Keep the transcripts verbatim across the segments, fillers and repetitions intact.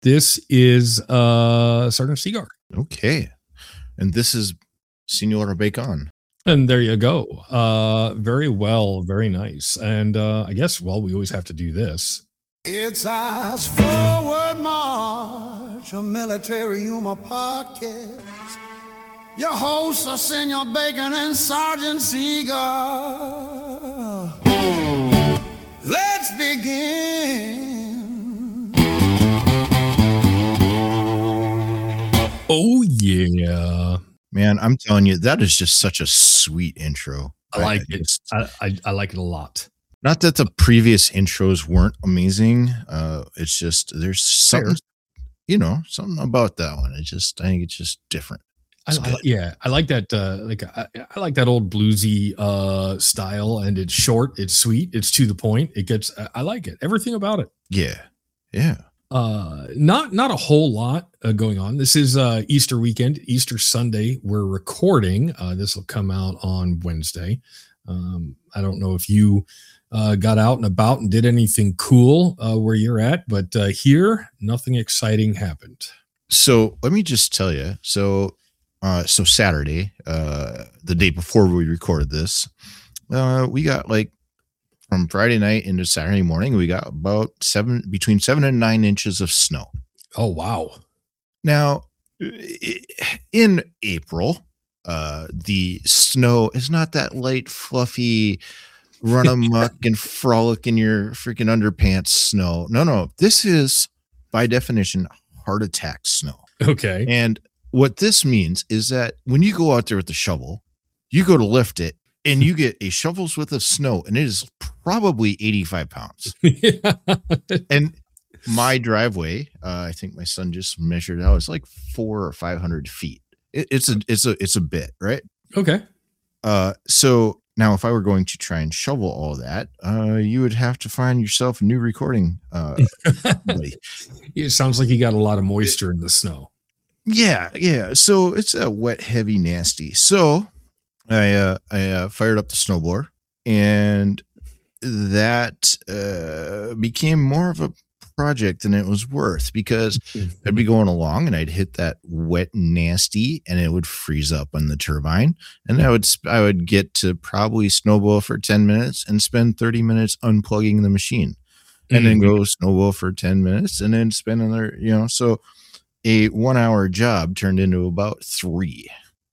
This is uh, Sergeant Seagar. Okay. And this is Senora Bacon. And there you go. Uh, very well. Very nice. And uh, I guess, well, we always have to do this. It's our forward march, a military humor podcast. Your hosts are Senor Bacon and Sergeant Seagar. Let's begin. Oh, yeah. Man, I'm telling you, that is just such a sweet intro. I like I, it. Just, I, I, I like it a lot. Not that the previous intros weren't amazing. Uh, it's just there's something, Fair. you know, something about that one. It just I think it's just different. I, I, yeah, I like that. Uh, like I, I like that old bluesy uh, style, and it's short, it's sweet, it's to the point. It gets. I like it. Everything about it. Yeah, yeah. Uh, not not a whole lot uh, going on. This is uh, Easter weekend, Easter Sunday. We're recording. Uh, this will come out on Wednesday. Um, I don't know if you uh, got out and about and did anything cool uh, where you're at, but uh, here, nothing exciting happened. So let me just tell you. So. Uh, so Saturday, uh, the day before we recorded this, uh, we got like from Friday night into Saturday morning, we got about seven, between seven and nine inches of snow. Oh, wow. Now in April, uh, the snow is not that light, fluffy, run amok and frolic in your freaking underpants snow. No, no, this is by definition, heart attack snow. Okay. And what this means is that when you go out there with the shovel, you go to lift it and you get a shovel's worth of snow and it is probably eighty-five pounds. Yeah. And my driveway, uh, I think my son just measured it out. It's like four or five hundred feet. It, it's a, it's a, it's a bit, right? Okay. Uh, so now if I were going to try and shovel all that, uh, you would have to find yourself a new recording. Uh, buddy. It sounds like you got a lot of moisture in the snow. Yeah, yeah. So it's a wet, heavy, nasty. So I uh, I uh, fired up the snowblower, and that uh, became more of a project than it was worth because I'd be going along and I'd hit that wet, nasty, and it would freeze up on the turbine, and I would I would get to probably snowball for ten minutes and spend thirty minutes unplugging the machine, and mm-hmm. then go snowball for ten minutes, and then spend another, you know, so. A one hour job turned into about three.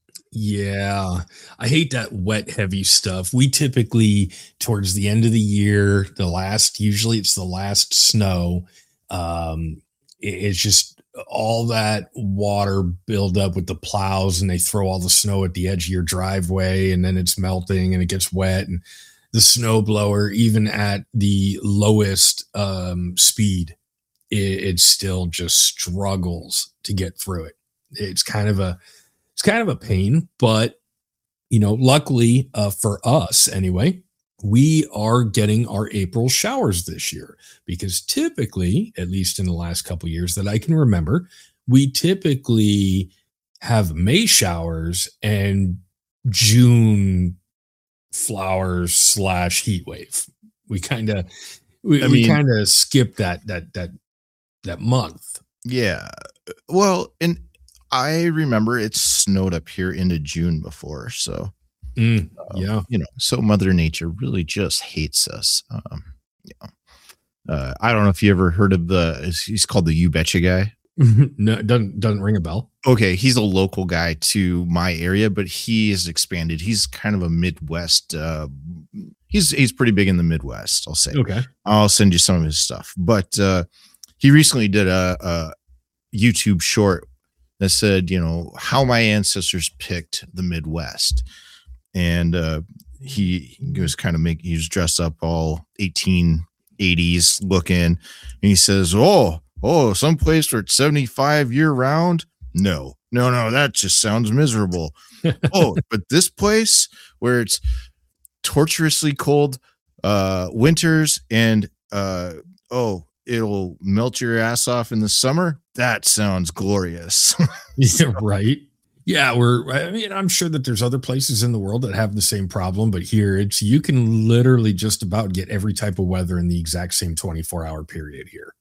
Yeah. I hate that wet, heavy stuff. We typically, towards the end of the year, the last, usually it's the last snow. Um, it's just all that water build up with the plows and they throw all the snow at the edge of your driveway and then it's melting and it gets wet. And the snow blower, even at the lowest um, speed, it still just struggles to get through it. It's kind of a, it's kind of a pain, but you know, luckily uh, for us anyway, we are getting our April showers this year because typically, at least in the last couple of years that I can remember, we typically have May showers and June flowers slash heat wave. We kind of, we, we kind of skip that, that, that, that month. Yeah. Well, and I remember it snowed up here into June before. So, mm, uh, yeah, you know, so Mother Nature really just hates us. Um, you know, uh, I don't know if you ever heard of the, he's called the You Betcha guy. No, it doesn't, doesn't ring a bell. Okay. He's a local guy to my area, but he has expanded. He's kind of a Midwest, uh, he's, he's pretty big in the Midwest. I'll say, okay. I'll send you some of his stuff, but, uh, he recently did a, a YouTube short that said, you know, how my ancestors picked the Midwest. And uh, he, he was kind of make, he was dressed up all eighteen eighties looking. And he says, oh, oh, someplace where it's seventy-five year round. No, no, no, that just sounds miserable. Oh, but this place where it's torturously cold uh, winters and, uh, oh, it'll melt your ass off in the summer. That sounds glorious. Yeah, right. Yeah, we're, I mean, I'm sure that there's other places in the world that have the same problem, but here it's, you can literally just about get every type of weather in the exact same twenty-four hour period here.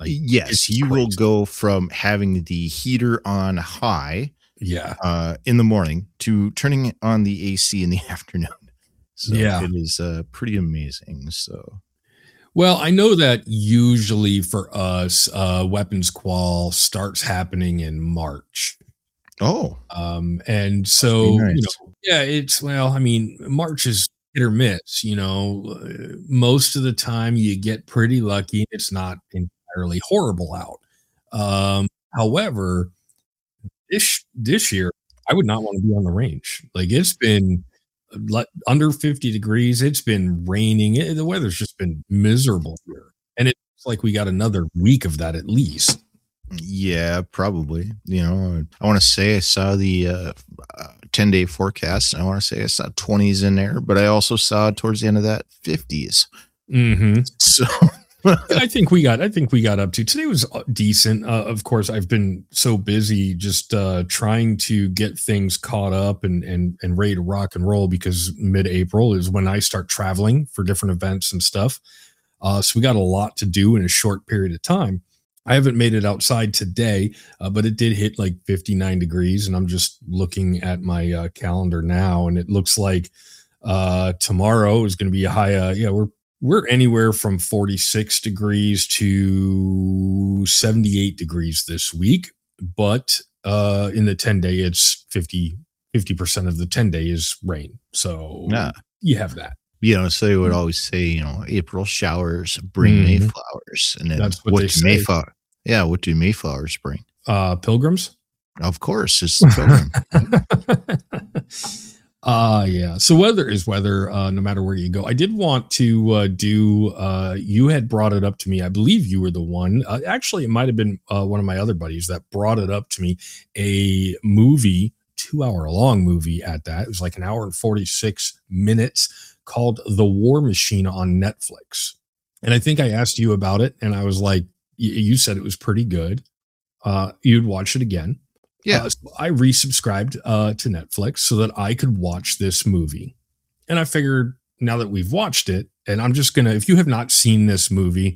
Like, yes, you will go from having the heater on high, yeah, uh, in the morning to turning on the A C in the afternoon. So yeah. it is uh, pretty amazing. So, Well, I know that usually for us, uh, weapons qual starts happening in March. oh, Um, and so, nice. you know, yeah, it's, well, I mean, March is hit or miss, you know, uh, most of the time you get pretty lucky. It's not entirely horrible out. Um, however, this, this year, I would not want to be on the range. Like, it's been le- under fifty degrees. It's been raining. It, the weather's just been miserable here. And it's like we got another week of that at least. Yeah, probably. You know, I want to say I saw the uh, uh, ten day forecast. And I want to say I saw twenties in there, but I also saw towards the end of that fifties. Mm-hmm. So I think we got, I think we got up to today was decent. Uh, of course, I've been so busy just uh, trying to get things caught up and, and, and ready to rock and roll because mid-April is when I start traveling for different events and stuff. Uh, so we got a lot to do in a short period of time. I haven't made it outside today, uh, but it did hit like fifty-nine degrees. And I'm just looking at my uh, calendar now, and it looks like uh, tomorrow is going to be a high. Uh, yeah, we're we're anywhere from forty-six degrees to seventy-eight degrees this week. But uh, in the ten day, it's fifty percent of the ten day is rain. So yeah, you have that. You know, so they would always say, you know, April showers bring mm-hmm. Mayflowers. And then that's what, what they do say. Mayflower, yeah, what do Mayflowers bring? Uh, pilgrims? Of course, it's the pilgrim. uh, yeah. So weather is weather, uh, no matter where you go. I did want to uh, do, uh, you had brought it up to me. I believe you were the one. Uh, actually, it might have been uh, one of my other buddies that brought it up to me. A movie, two hour long movie at that. It was like an hour and forty-six minutes. Called The War Machine on Netflix. And I think I asked you about it, and I was like, you said it was pretty good. Uh, you'd watch it again. Yeah. Uh, so I resubscribed uh, to Netflix so that I could watch this movie. And I figured now that we've watched it, and I'm just going to, if you have not seen this movie,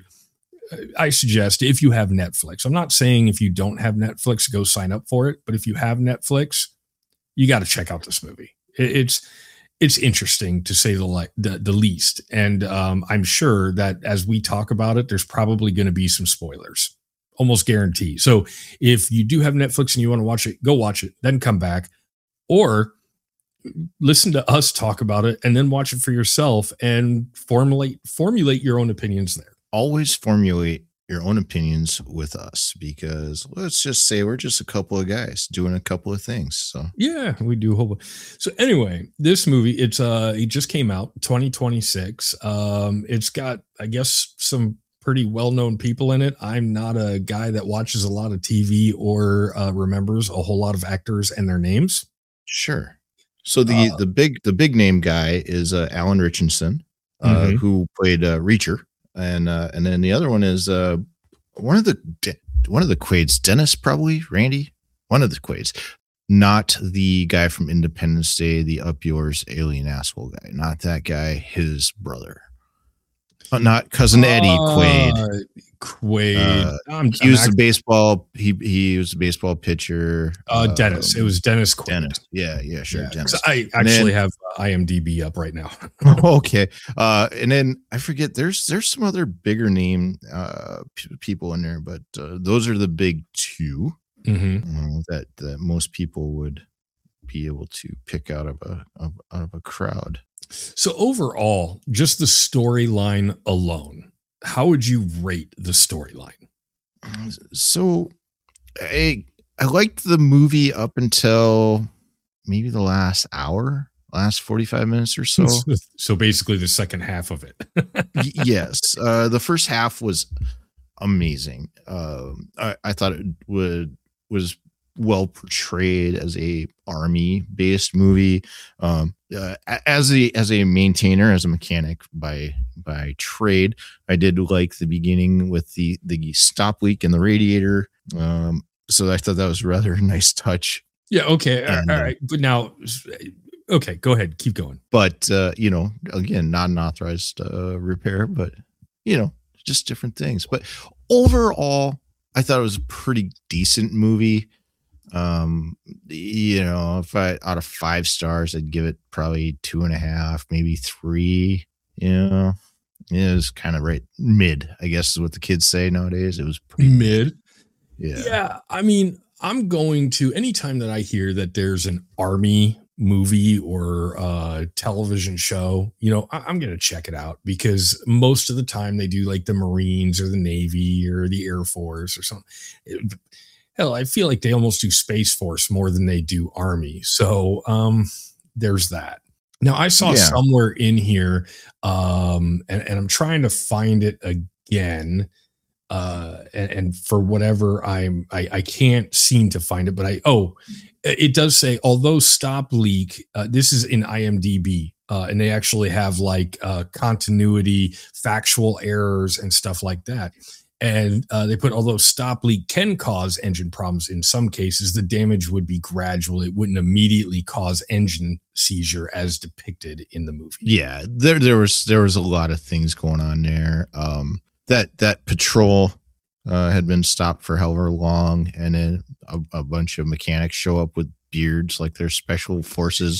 I suggest if you have Netflix, I'm not saying if you don't have Netflix, go sign up for it. But if you have Netflix, you got to check out this movie. It, it's, It's interesting to say the, le- the the least. And um, I'm sure that as we talk about it, there's probably going to be some spoilers, almost guarantee. So if you do have Netflix and you want to watch it, go watch it, then come back or listen to us talk about it and then watch it for yourself and formulate formulate your own opinions there. Always formulate your own opinions with us because let's just say we're just a couple of guys doing a couple of things. So yeah, we do. Hope. So anyway, this movie, it's uh, it just came out twenty twenty-six. Um, it's got, I guess, some pretty well-known people in it. I'm not a guy that watches a lot of T V or uh, remembers a whole lot of actors and their names. Sure. So the, uh, the big, the big name guy is uh, Alan Richardson, uh, mm-hmm. who played uh, Reacher. And uh, and then the other one is uh, one of the one of the Quaids, Dennis, probably Randy, one of the Quaids, not the guy from Independence Day, the up yours alien asshole guy, not that guy, his brother, uh, not cousin Eddie Quaid. Uh, Quaid. Uh, I'm, he I'm was actually, a baseball. He he was a baseball pitcher. Uh, Dennis. Um, it was Dennis Quaid. Dennis. Yeah, yeah, sure. Yeah, Dennis. I actually then, have I M D B up right now. Okay. Uh, and then I forget. There's there's some other bigger name uh, p- people in there, but uh, those are the big two mm-hmm. uh, that that most people would be able to pick out of a of, out of a crowd. So overall, just the storyline alone, how would you rate the storyline? So I I liked the movie up until maybe the last hour, last forty-five minutes or so. So basically the second half of it. Yes. Uh, the first half was amazing. Um, I, I thought it would was well portrayed as a army based movie. Um, uh, as a as a maintainer, as a mechanic by by trade, I did like the beginning with the the stop leak in the radiator. Um, so I thought that was rather a nice touch. Yeah. Okay. And, all right. But now, okay, go ahead. Keep going. But uh, you know, again, not an authorized uh, repair, but you know, just different things. But overall, I thought it was a pretty decent movie. Um, you know, if I out of five stars, I'd give it probably two and a half, maybe three. You know, it was kind of right mid, I guess is what the kids say nowadays. It was pretty Mid. Yeah. Yeah. I mean, I'm going to, anytime that I hear that there's an Army movie or uh television show, you know, I, I'm going to check it out, because most of the time they do like the Marines or the Navy or the Air Force or something. It, hell, I feel like they almost do Space Force more than they do Army. So um there's that. Now I saw Yeah. somewhere in here, um, and, and I'm trying to find it again. Uh, and, and for whatever I'm, I, I can't seem to find it, but I, oh, it does say, although Stop Leak, uh, this is in IMDb, uh, and they actually have like uh, continuity, factual errors and stuff like that. And uh, they put, although Stop Leak can cause engine problems in some cases, the damage would be gradual. It wouldn't immediately cause engine seizure as depicted in the movie. Yeah, there there was there was a lot of things going on there. Um, that that patrol uh, had been stopped for however long, and then a, a bunch of mechanics show up with beards like they're special forces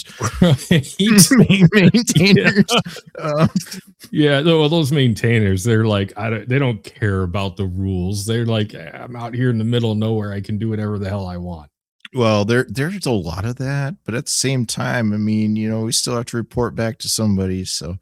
maintainers. Um, Yeah, well, those maintainers, they're like, I don't, they don't care about the rules. They're like, I'm out here in the middle of nowhere. I can do whatever the hell I want. well, there there's a lot of that, but at the same time, I mean, you know, we still have to report back to somebody. So,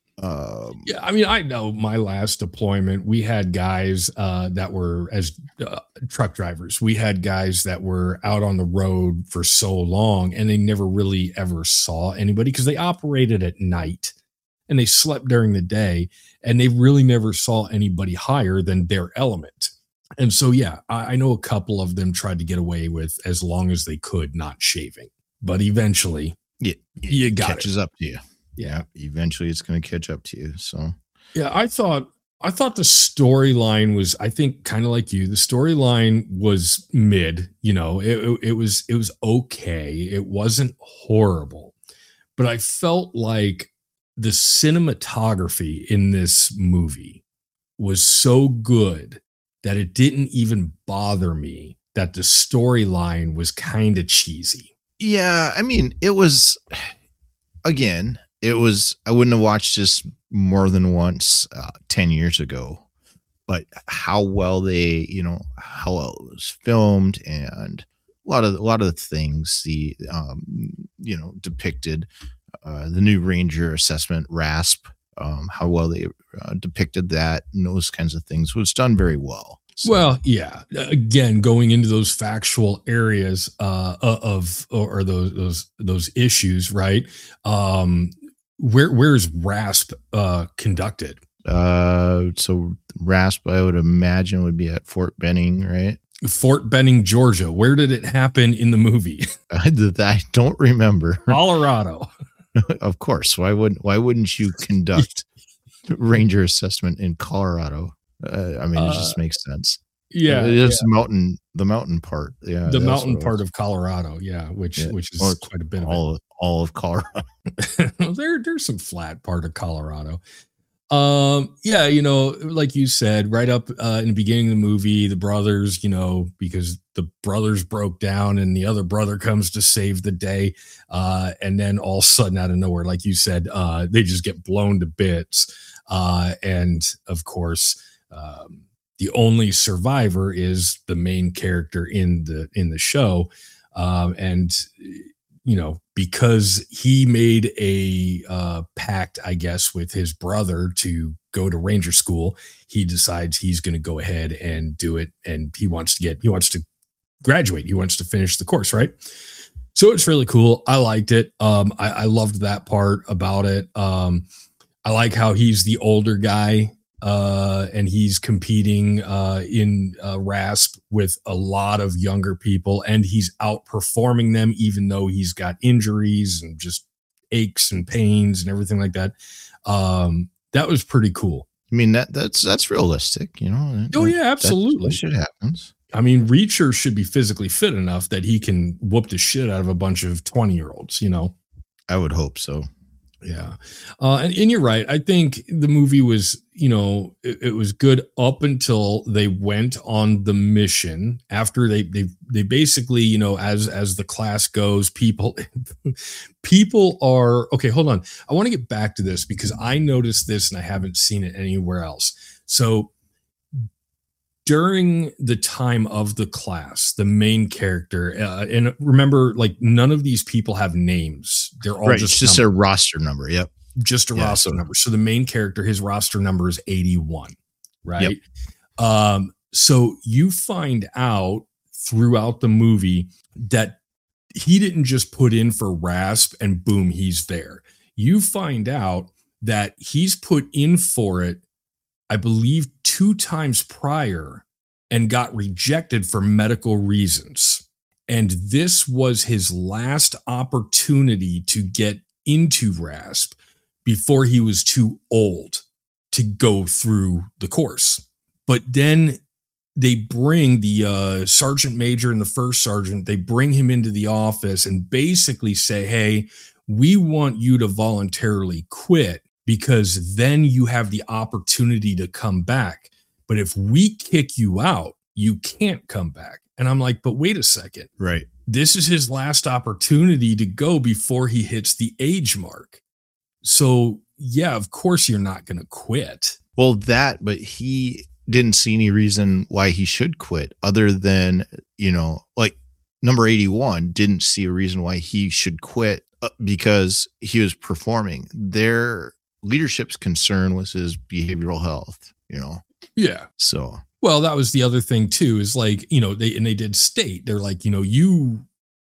um, Yeah, I mean, I know my last deployment, we had guys uh, that were as uh, truck drivers. We had guys that were out on the road for so long, and they never really ever saw anybody because they operated at night and they slept during the day, and they really never saw anybody higher than their element. And so, yeah, I, I know a couple of them tried to get away with as long as they could not shaving, but eventually, yeah, You it got catches up to you. yeah. Eventually, it's going to catch up to you. So, Yeah, I thought I thought the storyline was, I think, kind of like you. The storyline was mid, you know, it, it, it was it was okay. It wasn't horrible, but I felt like the cinematography in this movie was so good that it didn't even bother me that the storyline was kind of cheesy. yeah, I mean, it was again. It was, I wouldn't have watched this more than once uh, ten years ago, but how well they, you know, how well it was filmed, and a lot of, a lot of the things, the, um, you know, depicted uh, the new Ranger assessment, RASP, um, how well they uh, depicted that and those kinds of things was done very well. So, Well, yeah. Again, going into those factual areas uh, of or those those those issues, right? Um, where where's RASP uh, conducted? uh, so RASP, I would imagine, would be at Fort Benning, right? Fort Benning, Georgia. Where did it happen in the movie? I, I don't remember. Colorado. Of course. Why wouldn't Why wouldn't you conduct Ranger assessment in Colorado? Uh, I mean, it just Uh, makes sense. Yeah, It is yeah. the mountain, the mountain part. Yeah, The that's mountain what it part was. of Colorado. Yeah, which Yeah. which is Or quite a bit of it. all of, all of Colorado. there there's some flat part of Colorado. Um, yeah, you know, like you said, right up uh, in the beginning of the movie, the brothers, you know, because the brothers broke down and the other brother comes to save the day. Uh, and then all of a sudden, out of nowhere, like you said, uh, they just get blown to bits. Uh, and of course, um, the only survivor is the main character in the in the show. Um, and you know, because he made a uh, pact, I guess, with his brother to go to Ranger school, he decides he's going to go ahead and do it. And he wants to get, he wants to graduate. He wants to finish the course, right? So it's really cool. I liked it. Um, I, I loved that part about it. Um, I like how he's the older guy, uh, and he's competing uh, in uh, RASP with a lot of younger people, and he's outperforming them, even though he's got injuries and just aches and pains and everything like that. Um, that was pretty cool. I mean, that that's that's realistic, you know. Oh, That- yeah, that's- absolutely. That shit happens. I mean, Reacher should be physically fit enough that he can whoop the shit out of a bunch of twenty year olds, you know? I would hope so. Yeah. Uh, and, and you're right. I think the movie was, you know, it, it was good up until they went on the mission. After they they they basically, you know, as as the class goes, people people are okay, hold on. I want to get back to this because I noticed this and I haven't seen it anywhere else. So during the time of the class, the main character, uh, and remember, like none of these people have names. They're all Right, just it's just a roster number. Yep. just a Yeah, roster so- number. So the main character, his roster number is eighty-one, right? Yep. Um, so you find out throughout the movie that he didn't just put in for RASP and boom, he's there. You find out that he's put in for it, I believe, two times prior and got rejected for medical reasons. And this was his last opportunity to get into RASP before he was too old to go through the course. But then they bring the uh, sergeant major and the first sergeant, they bring him into the office and basically say, hey, we want you to voluntarily quit because then you have the opportunity to come back. But if we kick you out, you can't come back. And I'm like, but wait a second. Right. This is his last opportunity to go before he hits the age mark. So, yeah, of course you're not going to quit. Well, that, but he didn't see any reason why he should quit other than, you know, like number eighty-one didn't see a reason why he should quit uh, because he was performing. Their leadership's concern was his behavioral health, you know? Yeah. So, well, that was the other thing too, is like, you know, they, and they did state, they're like, you know, you,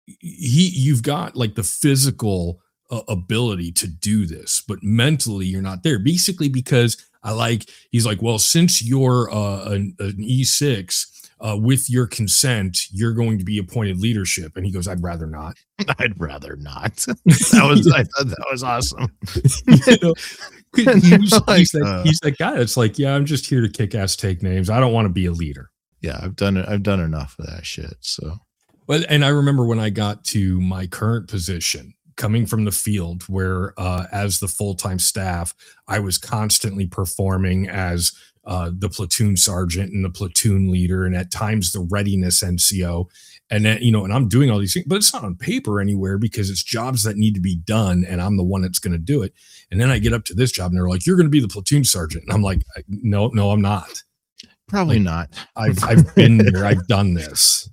he, you've got like the physical uh, ability to do this, but mentally you're not there. Basically, because I like, he's like, well, since you're uh, an, an E six, uh, with your consent, you're going to be appointed leadership. And he goes, I'd rather not. I'd rather not. That was, I thought that was awesome. You know, he was, Like, he's, that, uh, he's that guy that's like, yeah, I'm just here to kick ass, take names. I don't want to be a leader. Yeah, I've done it. I've done enough of that shit. So, Well, and I remember when I got to my current position, coming from the field where uh, as the full-time staff, I was constantly performing as uh, the platoon sergeant and the platoon leader, and at times the readiness N C O. And then, you know, and I'm doing all these things, but it's not on paper anywhere because it's jobs that need to be done. And I'm the one that's going to do it. And then I get up to this job and they're like, you're going to be the platoon sergeant. And I'm like, no, no, I'm not. probably Like, not. I've, I've been there. I've done this.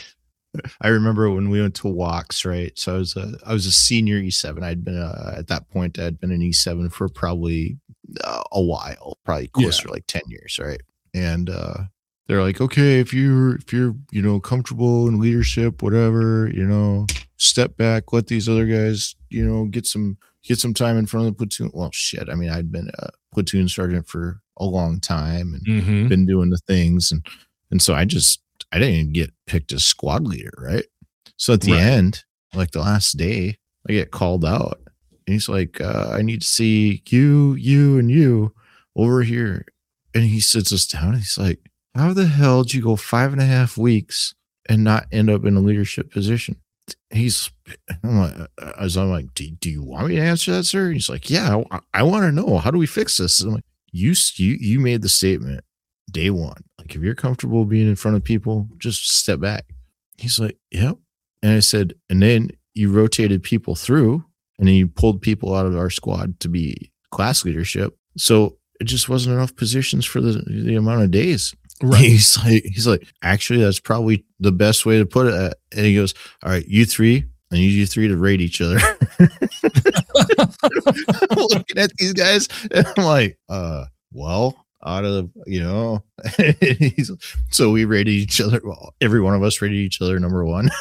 I remember when we went to walks, right? So I was a I was a senior E seven. I'd been uh, at that point. I'd been an E seven for probably uh, a while, probably closer to like ten years, right? And uh, they're like, okay, if you're if you're you know comfortable in leadership, whatever, you know, step back, let these other guys, you know, get some get some time in front of the platoon. Well, shit. I mean, I'd been a platoon sergeant for a long time and Mm-hmm. been doing the things, and and so I just. I didn't even get picked as squad leader, right? So at the Right. end, like the last day, I get called out. And he's like, uh, I need to see you, you, and you over here. And he sits us down. And he's like, how the hell did you go five and a half weeks and not end up in a leadership position? He's, I'm like, as I'm like, do, do you want me to answer that, sir? He's like, yeah, I, I want to know. How do we fix this? And I'm like, you, you, you made the statement day one. Like, if you're comfortable being in front of people, just step back. He's like, yep. And I said, and then you rotated people through and then you pulled people out of our squad to be class leadership. So it just wasn't enough positions for the, the amount of days. Right. He's like, he's like, actually, that's probably the best way to put it. And he goes, all right, you three, I need you three to rate each other. I'm looking at these guys and I'm like, uh, well, out of, you know, he's, so we rated each other. Well, every one of us rated each other number one.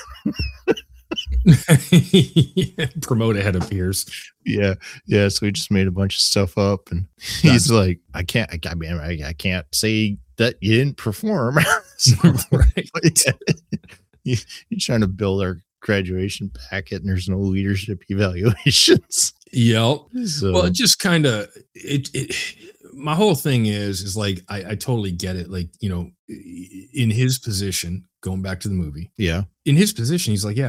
Promote ahead of peers. Yeah. Yeah. So we just made a bunch of stuff up and he's That's- like, I can't, I, I mean, I, I can't say that you didn't perform. So, Right. but yeah, you, you're trying to build our graduation packet and there's no leadership evaluations. Yep. So, Well, it just kind of it, it. My whole thing is is like I, I totally get it. Like, you know, in his position, going back to the movie, yeah. in his position, he's like, yeah, I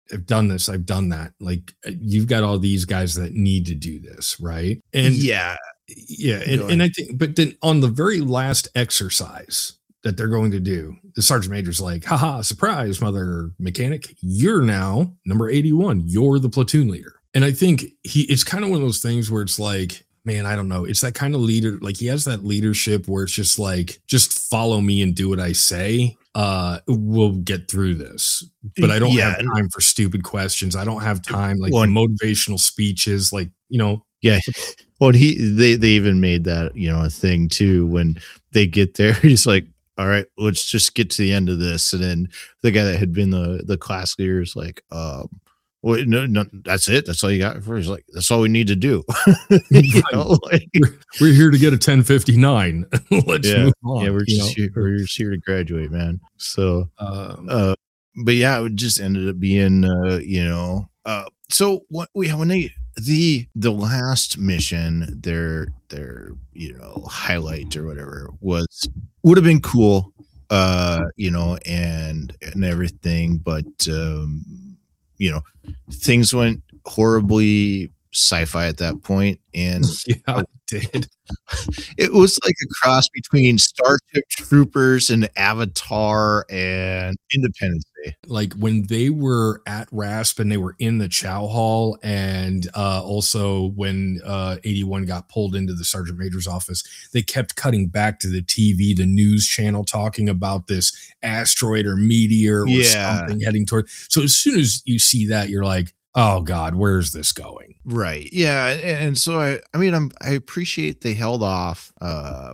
I've done this, I've done that. Like you've got all these guys that need to do this, right? And yeah, yeah, and, and I think, but then on the very last exercise that they're going to do, the sergeant major's like, haha, surprise, mother mechanic, you're now number eighty-one. You're the platoon leader. And I think he, it's kind of one of those things where it's like, man, I don't know. It's that kind of leader. Like he has that leadership where it's just like, just follow me and do what I say. Uh, we'll get through this, but I don't yeah. have time for stupid questions. I don't have time, like well, motivational speeches, like, you know, yeah. Well, he, they, they even made that, you know, a thing too, when they get there, he's like, all right, let's just get to the end of this. And then the guy that had been the, the class leader is like, um, well, no, no, that's it. That's all you got for. He's like, that's all we need to do. you know, like, we're, we're here to get a ten fifty-nine. Let's yeah, move on. Yeah, we're just here, we're just here to graduate, man. So, um, uh, but yeah, it just ended up being, uh, you know, uh, so what we when they the the last mission, their their you know highlight or whatever was would have been cool, uh, you know, and and everything, but um. you know, things went horribly sci-fi at that point, and yeah, it did. It was like a cross between Starship Troopers and Avatar and Independence Day. Like when they were at RASP and they were in the Chow Hall, and uh, also when uh, eighty-one got pulled into the Sergeant Major's office, they kept cutting back to the T V, the news channel, talking about this asteroid or meteor or yeah. something heading toward. So as soon as you see that, you're like, oh God, where's this going? Right. Yeah. And so I, I mean, I'm, I appreciate they held off uh,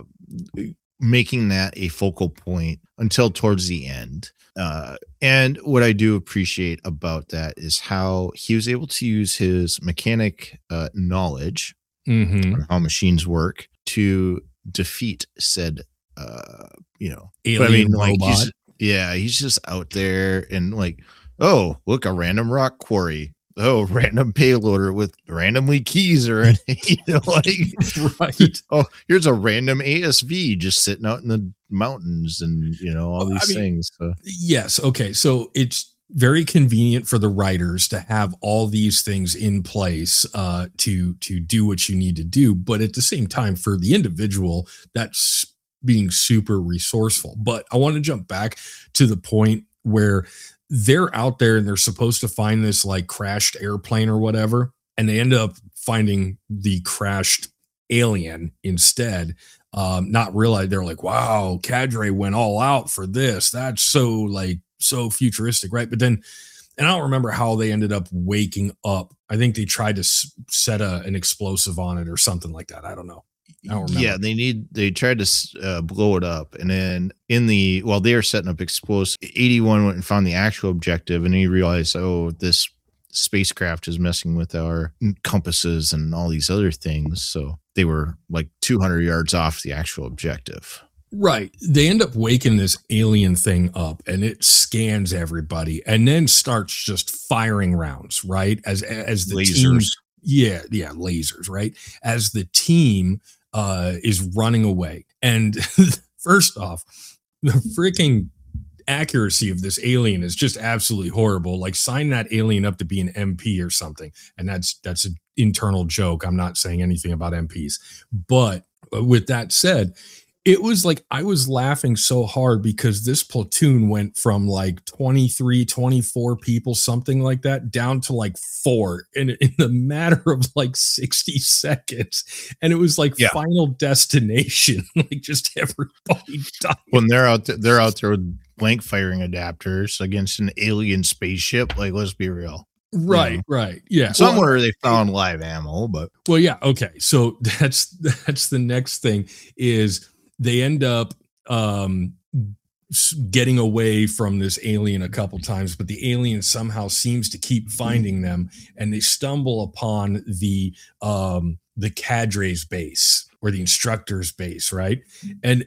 making that a focal point until towards the end. Uh, and what I do appreciate about that is how he was able to use his mechanic uh, knowledge mm-hmm. on how machines work to defeat said, uh, you know, alien but I mean, robot. Like he's, yeah, he's just out there and like, oh, look, a random rock quarry. Oh, random payloader with randomly keys or you know, like right. Oh, here's a random A S V just sitting out in the mountains, and you know all these I mean, things. So. Yes, okay, so it's very convenient for the writers to have all these things in place uh, to to do what you need to do, but at the same time, for the individual, that's being super resourceful. But I want to jump back to the point where they're out there and they're supposed to find this like crashed airplane or whatever. And they end up finding the crashed alien instead. Um, not realize they're like, wow, Cadre went all out for this. That's so like, so futuristic. Right. But then, and I don't remember how they ended up waking up. I think they tried to s- set a, an explosive on it or something like that. I don't know. I don't remember. Yeah, they need they tried to uh, blow it up, and then in the while they are setting up explosive, eighty-one went and found the actual objective, and he realized, oh, this spacecraft is messing with our compasses and all these other things. So they were like two hundred yards off the actual objective. Right. They end up waking this alien thing up, and it scans everybody, and then starts just firing rounds. Right, as as the lasers. Team, yeah, yeah, lasers. Right, as the team. Uh, is running away. And first off, the freaking accuracy of this alien is just absolutely horrible. Like sign that alien up to be an M P or something. And that's, that's an internal joke. I'm not saying anything about M Ps, but with that said, it was like, I was laughing so hard because this platoon went from like twenty-three, twenty-four people, something like that, down to like four in, in the matter of like sixty seconds. And it was like yeah. Final Destination, like just everybody died. When they're out there, they're out there with blank firing adapters against an alien spaceship. Like, let's be real. Right, you know? right. Yeah. Somewhere well, they found live ammo, but well, yeah. Okay. So that's, that's the next thing is, they end up um, getting away from this alien a couple times, but the alien somehow seems to keep finding them, and they stumble upon the um, the cadre's base or the instructor's base, right? And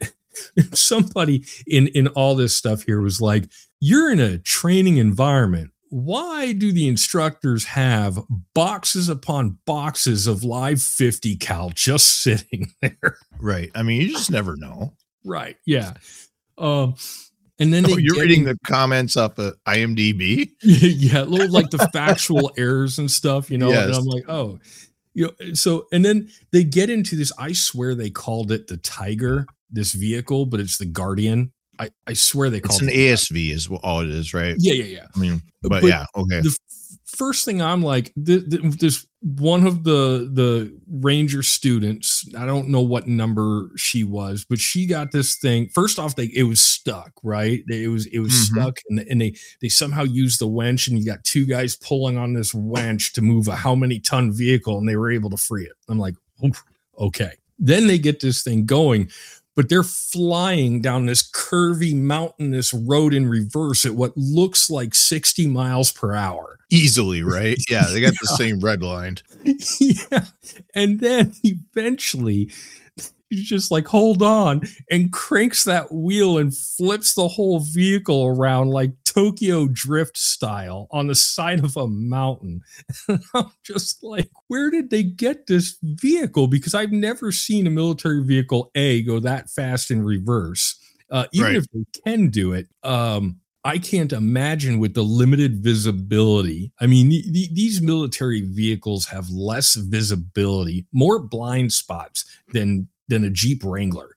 somebody in in all this stuff here was like, "You're in a training environment. Why do the instructors have boxes upon boxes of live fifty cal just sitting there?" Right. I mean, you just never know. Right. Yeah. Um, And then Oh, they you're get reading in- the comments off of IMDb? yeah, little like the factual errors and stuff, you know. Yes. And I'm like, oh, you know, so and then they get into this. I swear they called it the Tiger, this vehicle, but it's the Guardian. I, I swear they It's called an it. A S V is what all it is, right? Yeah, yeah, yeah. I mean, but, But yeah, okay. The f- first thing I'm like, th- th- this one of the the Ranger students. I don't know what number she was, but she got this thing. First off, they it was stuck, right? It was it was Mhm. stuck, and, and they they somehow used the winch, and you got two guys pulling on this winch to move a how many ton vehicle, and they were able to free it. I'm like, oof, okay. Then they get this thing going. But they're flying down this curvy mountainous road in reverse at what looks like sixty miles per hour. Easily, right? Yeah, they got the same red line. Yeah. And then eventually he's just like, hold on, and cranks that wheel and flips the whole vehicle around like Tokyo Drift style on the side of a mountain. And I'm just like, where did they get this vehicle? Because I've never seen a military vehicle A go that fast in reverse. Uh, even Right. if they can do it, um, I can't imagine with the limited visibility. I mean, the, the, these military vehicles have less visibility, more blind spots than than a Jeep Wrangler.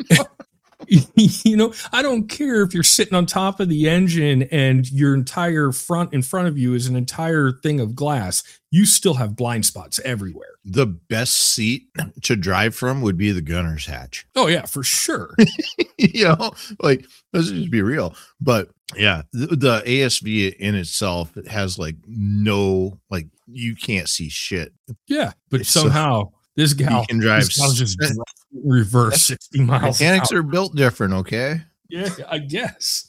You know, I don't care if you're sitting on top of the engine and your entire front in front of you is an entire thing of glass. You still have blind spots everywhere. The best seat to drive from would be the gunner's hatch. Oh yeah, for sure. You know, like, let's just be real. But yeah, the, the A S V in itself has like no, like, you can't see shit. Yeah, but So- somehow this gal You can drive this gal's just s- drive reverse sixty miles. Mechanics an hour. are built different, okay? Yeah, I guess.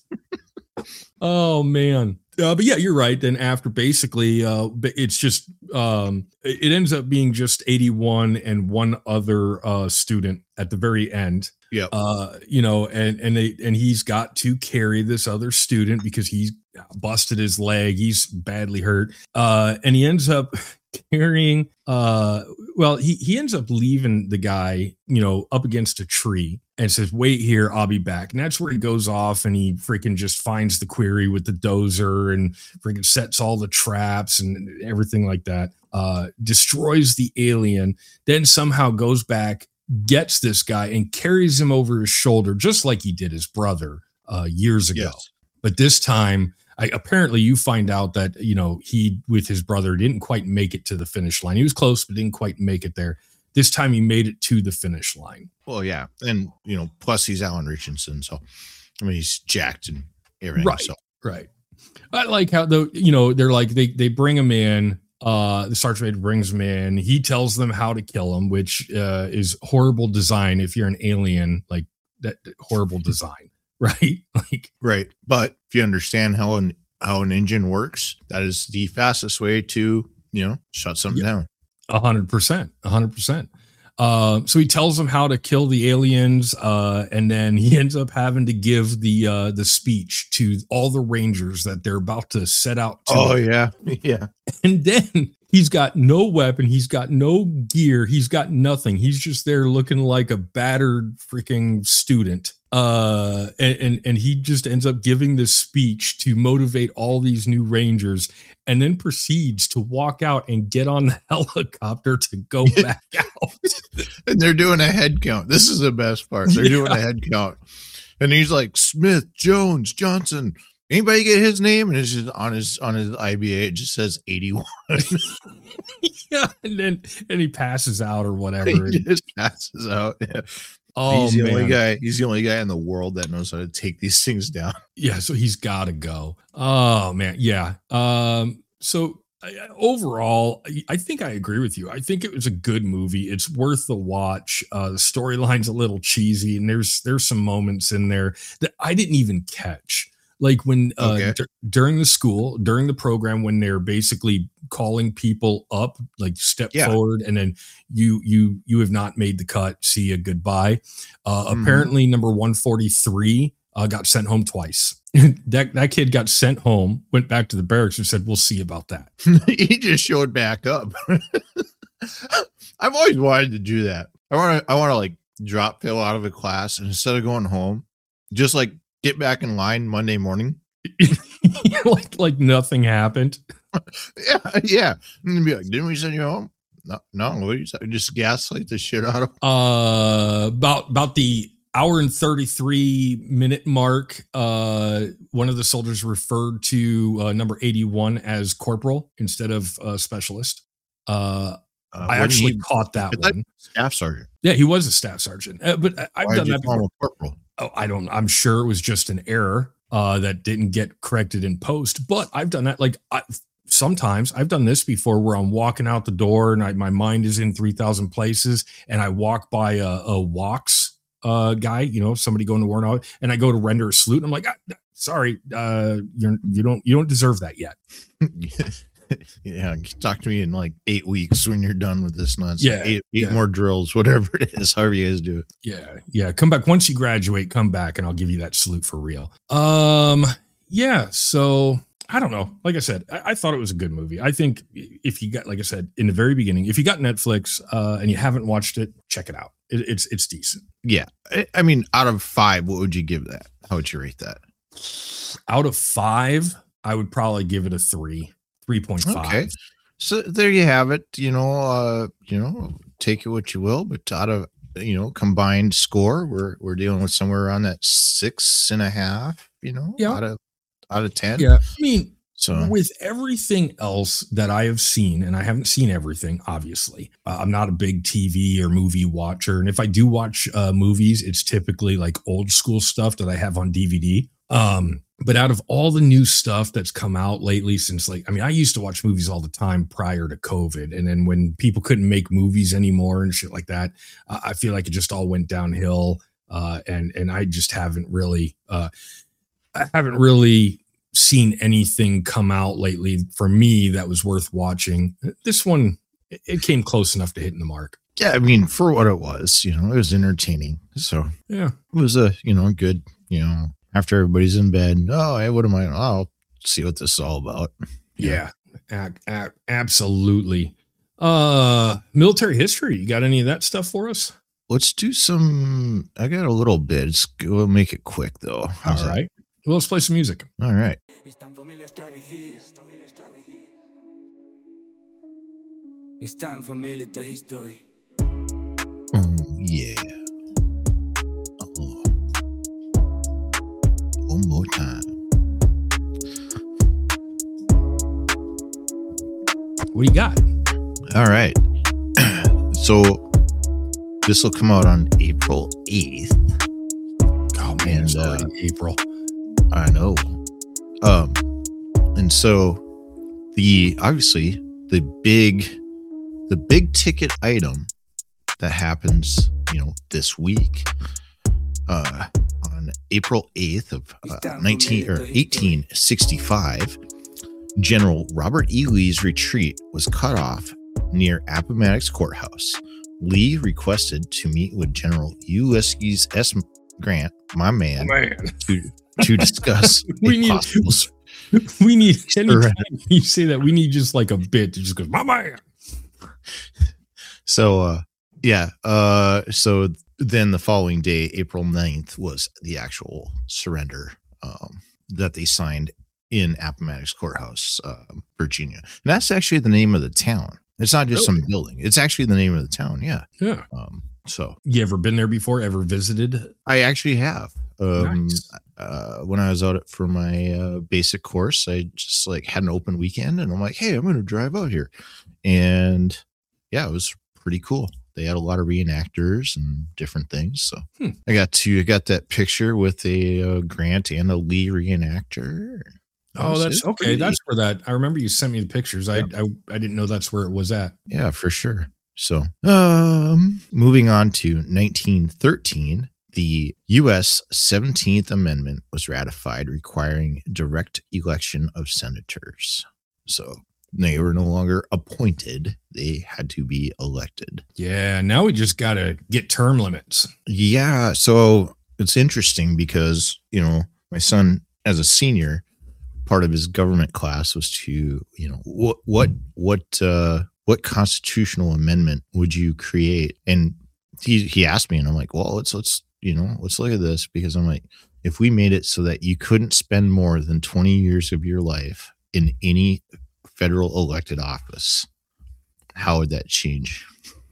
Oh man. Uh, but yeah, you're right. Then after basically, uh, but it's just um, it it ends up being just eighty-one and one other uh, student at the very end. Yep. Uh, you know, and and they and he's got to carry this other student because he's busted his leg. He's badly hurt. Uh, and he ends up carrying. Uh, well, he he ends up leaving the guy, you know, up against a tree and says, "Wait here, I'll be back." And that's where he goes off and he freaking just finds the query with the dozer and freaking sets all the traps and everything like that. Uh, destroys the alien, then somehow goes back, gets this guy and carries him over his shoulder, just like he did his brother uh, years ago. Yes. But this time, I, apparently you find out that, you know, he with his brother didn't quite make it to the finish line. He was close, but didn't quite make it there. This time he made it to the finish line. Well, yeah. And, you know, plus he's Alan Richardson. So, I mean, he's jacked and everything. Right. So, Right. I like how the, you know, they're like, they, they bring him in. Uh, the sergeant major brings him in. He tells them how to kill him, which uh, is horrible design. If you're an alien, like that horrible design, right? Like, right. But if you understand how an, how an engine works, that is the fastest way to, you know, shut something Yeah. down. A hundred percent, a hundred percent. Uh, so he tells them how to kill the aliens, uh, and then he ends up having to give the uh, the speech to all the Rangers that they're about to set out to. Oh, yeah. Yeah. And then he's got no weapon, he's got no gear, he's got nothing. He's just there looking like a battered freaking student. Uh, and, and and he just ends up giving this speech to motivate all these new Rangers, and then proceeds to walk out and get on the helicopter to go back out. And they're doing a head count. This is the best part. They're doing Yeah. a head count. And he's like, Smith, Jones, Johnson. Anybody get his name? And it's just on his on his I B A, it just says eighty-one. Yeah, and then and he passes out or whatever. He just passes out. Yeah. Oh he's the only man. guy. He's the only guy in the world that knows how to take these things down. Yeah, so he's got to go. Oh man, yeah. Um, so I- I- overall, I- I think I agree with you. I think it was a good movie. It's worth the watch. Uh, the storyline's a little cheesy, and there's there's some moments in there that I didn't even catch. Like when uh, Okay. dur- during the school, during the program, when they're basically calling people up, like step Yeah. forward, and then you you you have not made the cut. See you, goodbye. Uh, Mhm. Apparently, number one forty-three uh, got sent home twice. that that kid got sent home, went back to the barracks, and said, "We'll see about that." He just showed back up. I've always wanted to do that. I want to. I want to like drop Phil out of a class, and instead of going home, just like get back in line Monday morning. like like nothing happened. Yeah, yeah. And be like, didn't we send you home? No, no. What you say? Just gaslight the shit out of. Uh, about about the hour and thirty-three minute mark. Uh, one of the soldiers referred to uh, number eighty-one as corporal instead of uh, specialist. Uh, Uh, I actually he, caught that one. Staff sergeant. Yeah, he was a staff sergeant. Uh, but I, I've Why done did that you call before. him a corporal? Oh, I don't. I'm sure it was just an error uh, that didn't get corrected in post. But I've done that. Like I, sometimes I've done this before, where I'm walking out the door and I, my mind is in three thousand places, and I walk by a, a walks uh, guy, you know, somebody going to warrant out, and I go to render a salute, and I'm like, ah, sorry, uh, you're you don't you don't deserve that yet. Yeah, talk to me in like eight weeks when you're done with this nonsense. Yeah, eight, eight yeah. more drills, whatever it is, however you guys do it. Yeah, yeah. Come back once you graduate. Come back, and I'll give you that salute for real. Um, yeah. So I don't know. Like I said, I, I thought it was a good movie. I think if you got, like I said in the very beginning, if you got Netflix uh, and you haven't watched it, check it out. It, it's it's decent. Yeah, I, I mean, out of five, what would you give that? How would you rate that? Out of five, I would probably give it a three. three point five. Okay. So there you have it. You know, uh, you know, take it what you will, but out of, you know, combined score, we're we're dealing with somewhere around that six and a half, you know, yeah. out of out of ten. Yeah. I mean, so with everything else that I have seen, and I haven't seen everything, obviously. Uh, I'm not a big T V or movie watcher. And if I do watch uh, movies, it's typically like old school stuff that I have on D V D. Um, but out of all the new stuff that's come out lately, since like, I mean, I used to watch movies all the time prior to COVID. And then when people couldn't make movies anymore and shit like that, uh, I feel like it just all went downhill. Uh, and, and I just haven't really, uh, I haven't really seen anything come out lately for me that was worth watching. This one, it came close enough to hitting the mark. Yeah. I mean, for what it was, you know, it was entertaining. So yeah, it was a, you know, good, you know, after everybody's in bed. Oh, hey, what am I? I'll see what this is all about. Yeah, a- a- absolutely. Uh, military history. You got any of that stuff for us? Let's do some. I got a little bit. It's, we'll make it quick though. How's all right. that? Well, let's play some music. All right. It's time for military history. Oh yeah. Oh. One more time. What do you got? All right. So this will come out on April eighth. Oh man, And, it's uh, already April. I know. Um, and so the obviously the big the big ticket item that happens, you know, this week, uh, on April eighth of uh, nineteen or eighteen sixty-five, General Robert E. Lee's retreat was cut off near Appomattox Courthouse. Lee requested to meet with General Ulysses S. Grant, my man, Man, to to discuss We a need- possible we need anytime Surrender. you say that, we need just like a bit to just go, my man. So, uh, yeah. Uh, so then the following day, April ninth, was the actual surrender um, that they signed in Appomattox Courthouse, uh, Virginia. And that's actually the name of the town. It's not just Really? some building. It's actually the name of the town. Yeah. Yeah. Um, so You ever been there before? Ever visited? I actually have. Um, Nice. uh, when I was out at- for my uh, basic course, I just like had an open weekend and I'm like, hey, I'm going to drive out here. And yeah, it was pretty cool. They had a lot of reenactors and different things. So Hmm. I got to, I got that picture with a uh, Grant and a Lee reenactor. It Oh, was- that's it's okay. pretty- That's where that, I remember you sent me the pictures. I, I, I didn't know that's where it was at. Yeah, for sure. So, um, moving on to nineteen thirteen, the U S seventeenth Amendment was ratified, requiring direct election of senators. So they were no longer appointed; they had to be elected. Yeah. Now we just got to get term limits. Yeah. So it's interesting because, you know, my son, as a senior, part of his government class was to, you know, what, what, what, uh, what constitutional amendment would you create? And he, he asked me, and I'm like, well, let's, let's, you know, let's look at this, because I'm like, if we made it so that you couldn't spend more than twenty years of your life in any federal elected office, how would that change?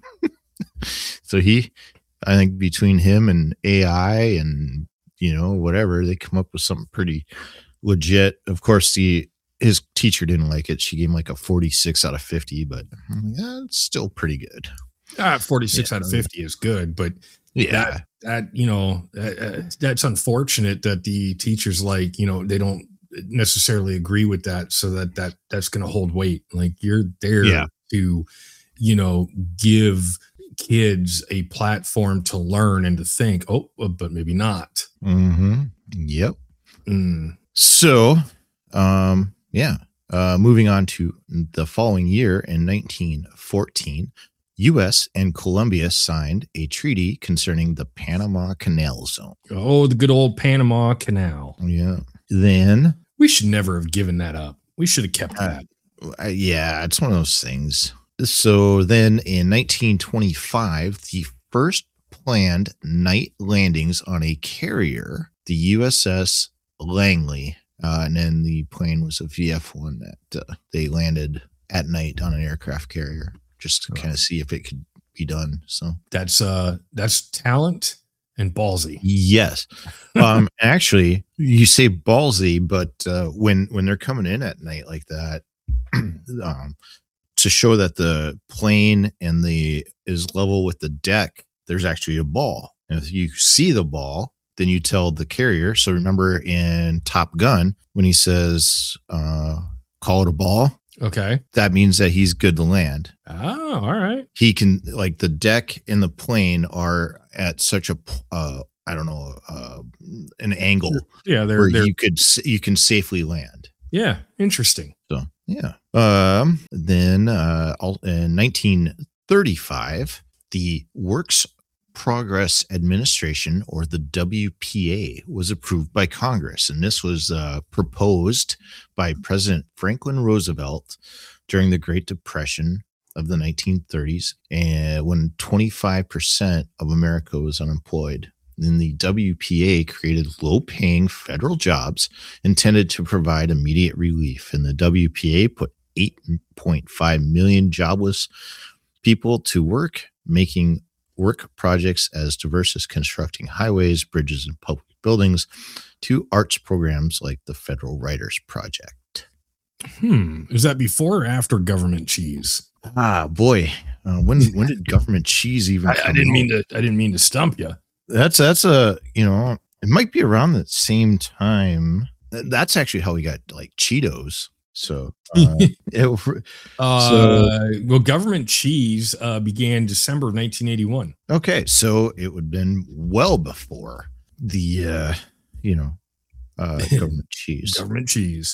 So he, I think between him and A I and, you know, whatever, they come up with something pretty legit. Of course, the his teacher didn't like it. She gave him like a forty-six out of fifty, but yeah, it's still pretty good. Uh, forty-six Yeah. out of fifty is good, but Yeah. that, that you know, uh, that's unfortunate that the teachers, like, you know, they don't necessarily agree with that, so that that that's going to hold weight. Like, you're there Yeah. to, you know, give kids a platform to learn and to think, oh, but maybe not. Mm-hmm. Yep. Mm. So, um, yeah. Uh, moving on to the following year in nineteen fourteen, U S and Colombia signed a treaty concerning the Panama Canal Zone. Oh, the good old Panama Canal. Yeah. Then, We should never have given that up. We should have kept Uh, that. uh, yeah, it's one of those things. So then in nineteen twenty-five, the first planned night landings on a carrier, the U S S Langley, uh, and then the plane was a V F one that uh, they landed at night on an aircraft carrier just to kind of see if it could be done. So That's uh that's talent and ballsy. yes, um, actually, you say ballsy, but uh, when when they're coming in at night like that, um, to show that the plane and the is level with the deck, there's actually a ball. And if you see the ball, then you tell the carrier. So remember in Top Gun when he says, uh, "Call it a ball," Okay. that means that he's good to land. Oh, all right. He can, like, the deck and the plane are at such a uh, I don't know uh, an angle Yeah, they're where they're you could s- you can safely land. yeah, interesting. So yeah. Um. Then uh, all, in nineteen thirty-five, the Works Progress Administration, or the W P A, was approved by Congress, and this was uh, proposed by President Franklin Roosevelt during the Great Depression of the nineteen thirties, and when twenty-five percent of America was unemployed. Then the W P A created low-paying federal jobs intended to provide immediate relief, and the W P A put eight point five million jobless people to work, making work projects as diverse as constructing highways, bridges, and public buildings, to arts programs like the Federal Writers Project. Hmm. Is that before or after government cheese? Ah, boy, uh, when when did government cheese even? I, come I didn't out? mean to. I didn't mean to stump you. That's that's a you know it might be around the same time. Th- That's actually how we got like Cheetos. So uh, it, Uh, well, government cheese uh, began December of nineteen eighty-one. okay, so it would have been well before the uh, you know uh, government cheese. Government cheese.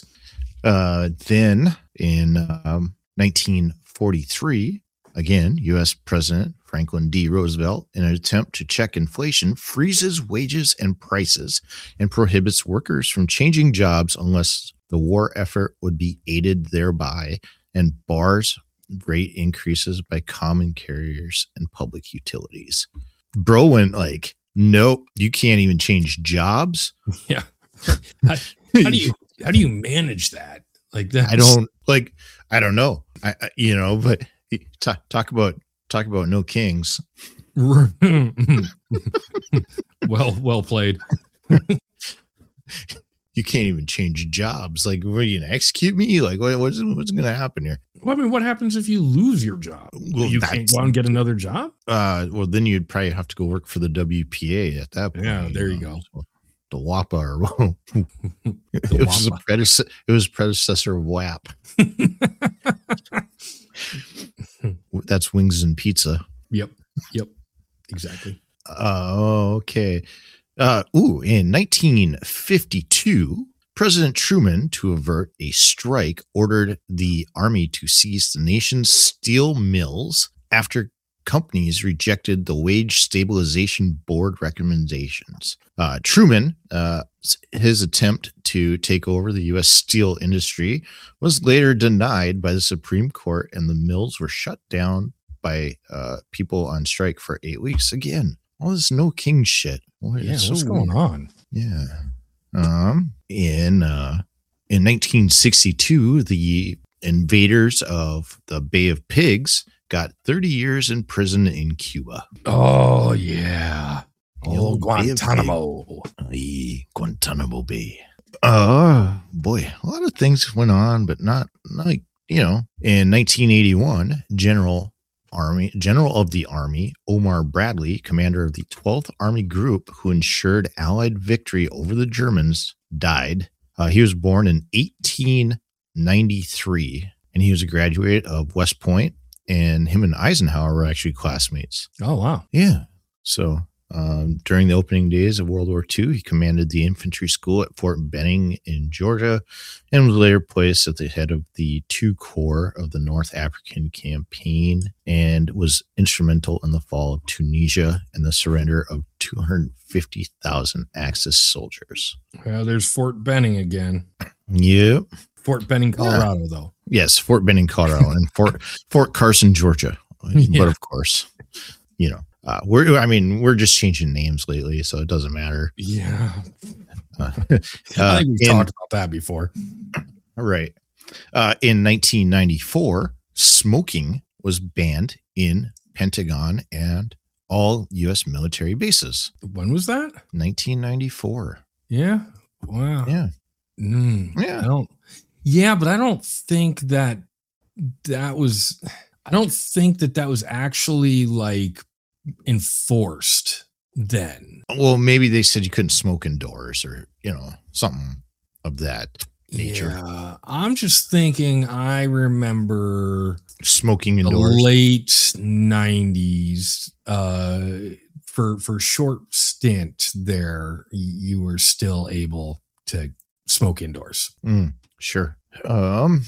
Uh, then in um, nineteen forty-three, again, U S President Franklin D. Roosevelt, in an attempt to check inflation, freezes wages and prices and prohibits workers from changing jobs unless the war effort would be aided thereby, and bars rate increases by common carriers and public utilities. Bro went like, nope, you can't even change jobs. Yeah. How, how do you how do you manage that? Like that? I don't like. I don't know. I, I you know, but talk, talk about talk about no kings. well, well played. You can't even change jobs. Like, what are you gonna execute me? Like, what, what's what's gonna happen here? Well, I mean, what happens if you lose your job? Well, you can't that's- go out and get another job? Uh, well, then you'd probably have to go work for the W P A at that point. Yeah, there you know, go. so the W A P A, or it was a W A predecessor. It was a predecessor of W A P. That's wings and pizza. Yep. Yep. Exactly. Oh, okay. Uh, ooh, in nineteen fifty-two, President Truman, to avert a strike, ordered the army to seize the nation's steel mills after companies rejected the Wage Stabilization Board recommendations. Uh, Truman, uh, his attempt to take over the U S steel industry was later denied by the Supreme Court, and the mills were shut down by uh, people on strike for eight weeks. Again, all this no king shit. What Yeah. is What's so going weird. on? Yeah. Um, in uh, in nineteen sixty-two, the invaders of the Bay of Pigs got thirty years in prison in Cuba. Oh, yeah. The Oh, old Bay of Guantanamo. Aye, Guantanamo Bay. Uh, boy, a lot of things went on, but not like, you know, in nineteen eighty-one, General Army, General of the Army, Omar Bradley, commander of the twelfth Army Group, who ensured Allied victory over the Germans, died. Uh, he was born in eighteen ninety-three, and he was a graduate of West Point, and him and Eisenhower were actually classmates. Oh, wow. Yeah. So um, during the opening days of World War Two, he commanded the infantry school at Fort Benning in Georgia and was later placed at the head of the two Corps of the North African Campaign and was instrumental in the fall of Tunisia and the surrender of two hundred fifty thousand Axis soldiers. Well, there's Fort Benning again. Yep. Fort Benning, Colorado, yeah. though. Yes, Fort Benning, Colorado, and Fort Fort Carson, Georgia. Yeah. But of course, you know, uh, we're I mean, we're just changing names lately, so it doesn't matter. Yeah. Uh, I think we've in, talked about that before. Right. Uh, in nineteen ninety-four, smoking was banned in Pentagon and all U S military bases. When was that? nineteen ninety-four. Yeah. Wow. Yeah. Mm, Yeah. I don't. Yeah, but I don't think that that was. I don't think that that was actually like enforced then. Well, maybe they said you couldn't smoke indoors, or you know, something of that nature. Yeah, I'm just thinking. I remember Smoking the indoors. late nineties. Uh, for for short stint there, you were still able to smoke indoors. Mm, sure. Um,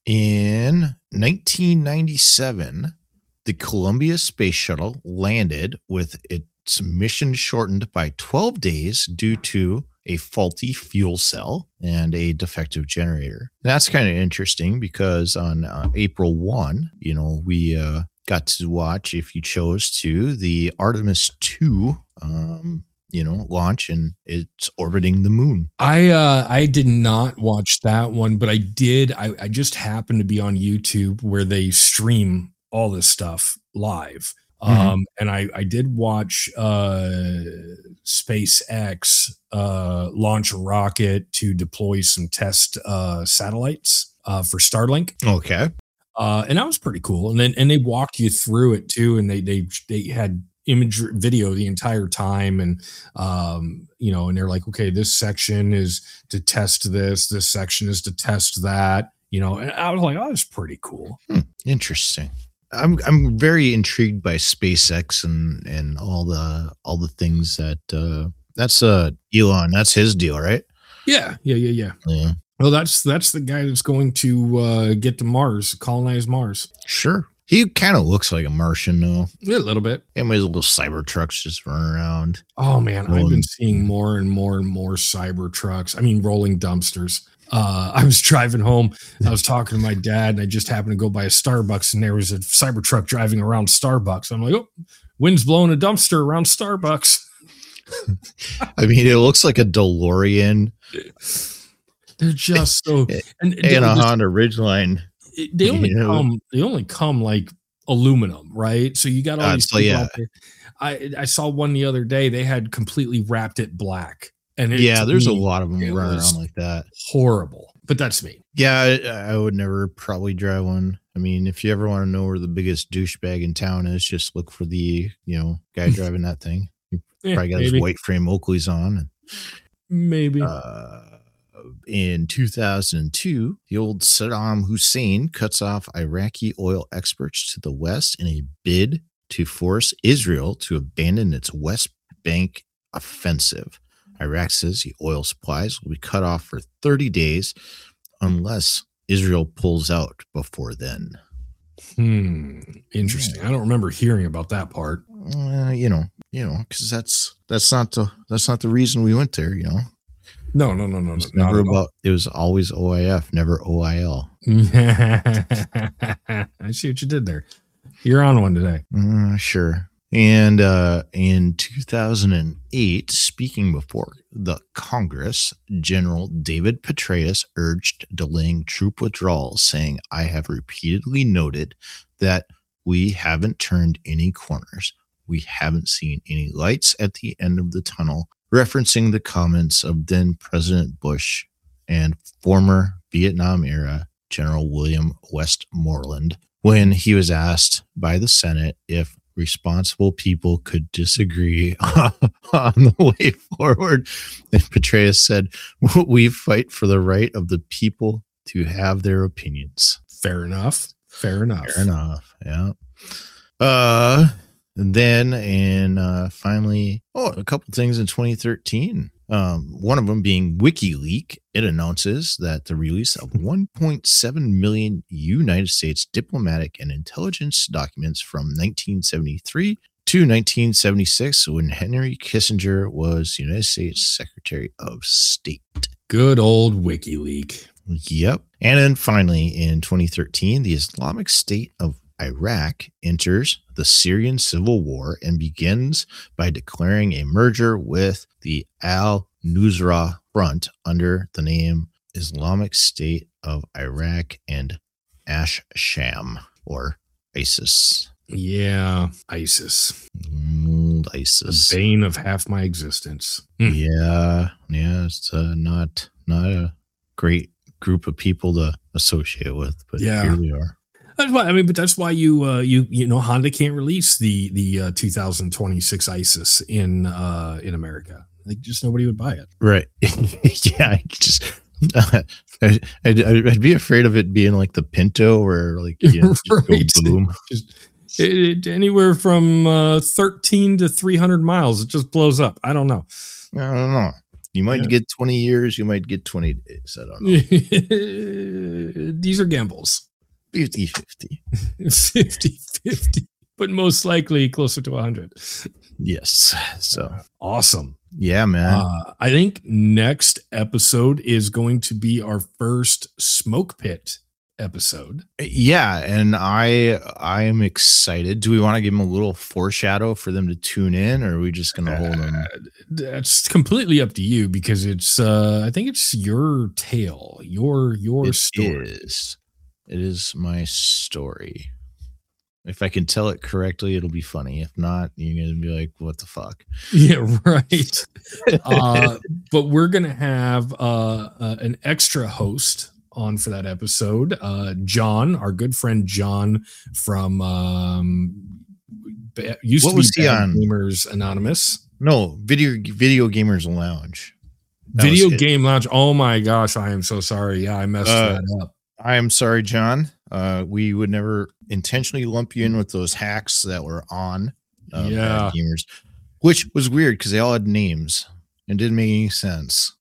in nineteen ninety-seven, the Columbia Space Shuttle landed with its mission shortened by twelve days due to a faulty fuel cell and a defective generator. That's kind of interesting because on uh, April first, you know, we uh, got to watch, if you chose to, the Artemis two um you know, launch, and it's orbiting the moon. I uh I did not watch that one, but I did. I, I just happened to be on YouTube where they stream all this stuff live. Mm-hmm. Um, and I, I did watch uh SpaceX uh launch a rocket to deploy some test uh satellites uh for Starlink. Okay. Uh, and that was pretty cool. And then and they walked you through it too, and they they they had image video the entire time, and um you know, and they're like, okay, this section is to test this, this section is to test that, you know. And I was like, oh, that's pretty cool. Hmm, interesting. I'm I'm very intrigued by SpaceX and and all the all the things that uh that's uh Elon, that's his deal, right? Yeah, yeah, yeah, yeah. Yeah. Well, that's that's the guy that's going to uh get to Mars, colonize Mars. Sure. He kind of looks like a Martian, though. Yeah, a little bit. And with his little cyber trucks just running around. Oh man, Rolling. I've been seeing more and more and more cyber trucks. I mean, rolling dumpsters. Uh, I was driving home. I was talking to my dad, and I just happened to go by a Starbucks, and there was a cyber truck driving around Starbucks. I'm like, oh, wind's blowing a dumpster around Starbucks. I mean, it looks like a DeLorean. They're just so and, And a just, Honda Ridgeline. they only you know? come they only come like aluminum, right? So you got all Uh, these so, people yeah. out there. I I saw one the other day. They had completely wrapped it black, and it, Yeah, to there's a me, lot of them it running was around like that. horrible. But that's me. Yeah, I, I would never probably drive one. I mean, if you ever want to know where the biggest douchebag in town is, just look for the, you know, guy driving that thing. He Yeah, probably got maybe. his white frame Oakleys on. Maybe. Uh, in two thousand two, the old Saddam Hussein cuts off Iraqi oil exports to the West in a bid to force Israel to abandon its West Bank offensive. Iraq says the oil supplies will be cut off for thirty days unless Israel pulls out before then. Hmm. Interesting. I don't remember hearing about that part. Uh, you know, you know, because that's that's not the that's not the reason we went there. You know, No, no, no, no, no. it's not never at all. about. It was always O I F, never O I L. I see what you did there. You're on one today. Uh, sure. And uh, in two thousand eight, speaking before the Congress, General David Petraeus urged delaying troop withdrawals, saying, I have repeatedly noted that we haven't turned any corners. We haven't seen any lights at the end of the tunnel, referencing the comments of then President Bush and former Vietnam era General William Westmoreland when he was asked by the Senate if responsible people could disagree on the way forward. And Petraeus said, we fight for the right of the people to have their opinions. Fair enough. Fair enough. Fair enough. Yeah. Uh, and then, and uh, finally, oh, a couple things in twenty thirteen. Um, one of them being WikiLeaks. It announces that the release of one point seven million United States diplomatic and intelligence documents from nineteen seventy-three to nineteen seventy-six, when Henry Kissinger was United States Secretary of State. Good old WikiLeaks. Yep. And then finally, in twenty thirteen, the Islamic State of Iraq enters the Syrian civil war and begins by declaring a merger with the Al-Nusra Front under the name Islamic State of Iraq and Ash-Sham, or ISIS. Yeah, ISIS. Mm, ISIS. The bane of half my existence. Mm. Yeah, yeah, it's uh, not not a great group of people to associate with, but yeah. Here we are. That's why I mean, but that's why you uh, you you know Honda can't release the the uh, two thousand twenty-six ISIS in uh, in America. Like, just nobody would buy it. Right? Yeah, I just uh, I, I'd, I'd be afraid of it being like the Pinto, where like you know, just right. go boom. Just, it, it, anywhere from uh, thirteen to three hundred miles, it just blows up. I don't know. I don't know. You might yeah. get twenty years. You might get twenty days. I don't know. These are gambles. fifty-fifty. fifty-fifty. But most likely closer to one hundred. Yes. So uh, awesome. Yeah, man. Uh, I think next episode is going to be our first Smoke Pit episode. Yeah, and I I am excited. Do we want to give them a little foreshadow for them to tune in, or are we just going to hold them? Uh, that's completely up to you, because it's uh, I think it's your tale, your your it story. Is. It is my story. If I can tell it correctly, it'll be funny. If not, you're going to be like, what the fuck? Yeah, right. uh, but we're going to have uh, uh, an extra host on for that episode. Uh, John, our good friend John from um, used what to was be he Bad on? Gamers Anonymous. No, video video gamers lounge. That Video game lounge. Oh my gosh, I am so sorry. Yeah, I messed Uh, that up. I am sorry, John. Uh, we would never intentionally lump you in with those hacks that were on uh, Yeah. Bad Gamers, which was weird because they all had names and didn't make any sense.